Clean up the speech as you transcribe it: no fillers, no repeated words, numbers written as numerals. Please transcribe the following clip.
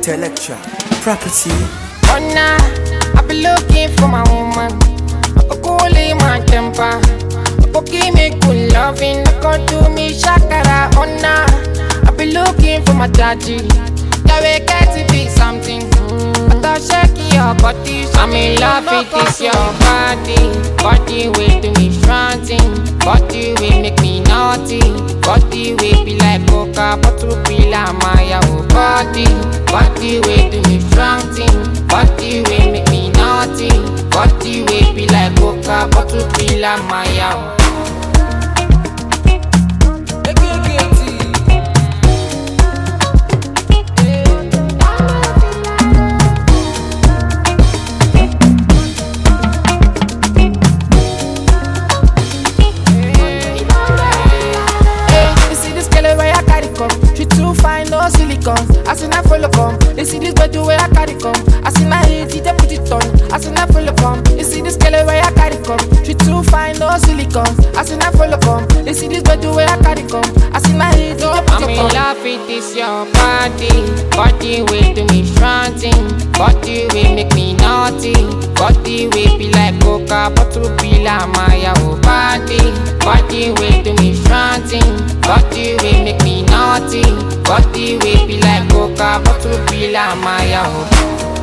Intellectual property. Oh nah, I be looking for my woman. I go cool in my temper. I go give me good loving. I go do me shakara. Oh nah, I be looking for my daddy. Yeah, we get to be something. But shake your body. I'm in love with this your body. Body way to me fronting. Body way make me naughty. Body way be like coca, bottle be like Maya. Body way to me fronting. Body way make me naughty. Body way be like coca, bottle be like Maya. She too fine, no silicone. I seen her follow come. You see this body where I carry come. I seen her hit, they put it on. I seen her follow come. You see this girl where I carry come. She too fine, no silicone. I seen her follow come. You see this body where I carry come. I seen her hit, they put it on. I'm in love with this your body. Body way to me fronting. Body way make me naughty. Body way be like coca, bottle be like Maya. Body way to me fronting. Body way make me naughty. Body way be like coca, bottle be like Maya.